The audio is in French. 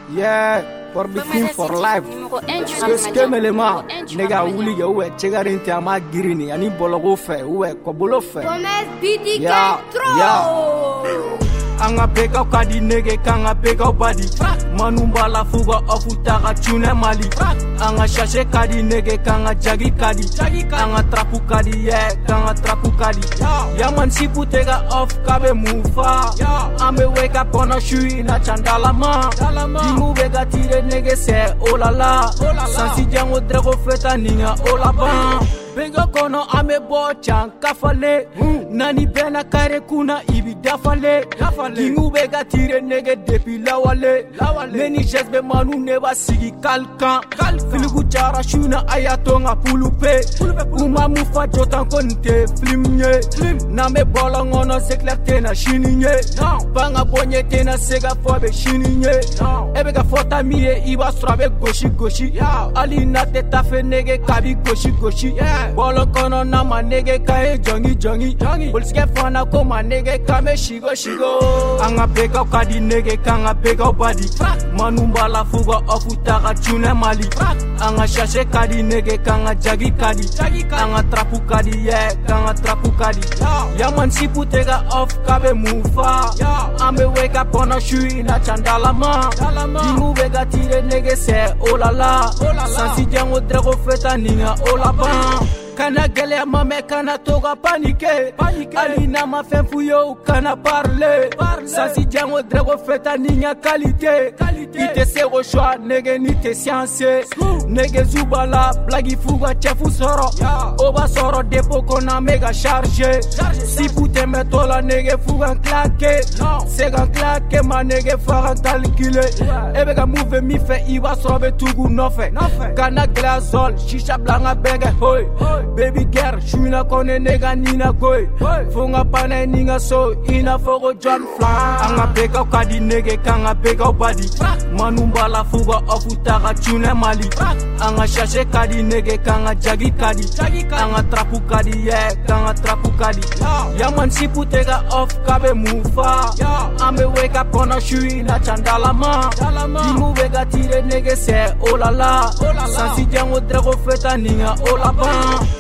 Yeah, for the king for life. Skemelema, nega wuli ya uwe chegarinte ama girini ani bologo fe uwe kwa bolo fe. Yeah, anga peka kadi nege kanga peka badi manumba la fuga ofutaka tune mali anga shashe kadi nege kanga jagi kadi anga trapu kadi kanga trapu kadi ya man sipu tega off kabe mufa ame wake up on a shui na chandala ma dimu bega tire nege se olala sansi jango drego feta ninga olaba benga kono ame bo chan kafale nani bena kare kuna ibi dafale dingu bega tire nege depi lawale neni jesbe manu neba sigi kalkan filigu chara shuna ayatonga pulupe uma mufa jotan konte flimnye na me bola ngono seklerte na shininye banga bonye tena sega fobe shininye ebega fota miye iba strabe goshi ali na teta fe nege kabi goshi bolo kono na ma nege kae jongi bolske fana ko ma nege kame shigo anga peka kadi nege kanga peka badi manumba la fuga ofutaka tune mali anga shashe kadi nege kanga jagi kadi anga trapu kadi kanga trapu kadi ya man sipu tega off kabe mufa ame wake up on a shui na chandala ma dimu bega tire nege se olala sansi jango drego feta ninga olaba kana gele mame kana toga panike ali na ma fenfu yo kana parle sansi jango drego feta ninya qualité ite se go choix nege ni te science nege zubala blagi fuga chefu soro oba soro depo kona mega charge si pute metola nege fuga claque sega claque ma nege fara calculer ebega move mi fe iba sobe tugu nofe kana glazol shisha blanga bege hoy baby girl shuna kone nega nina goy funga pana ninga so ina fogo John Flan anga peka kadi nege kanga peka badi manumba la fuga ofutaka tune mali anga shashe kadi nege kanga jagi kadi anga trapu kadi kanga trapu kadi ya man sipu tega off kabe mufa ame wake up on a shui na chandala ma dimu bega tire nege se olala sansi jango drego feta ninga olaba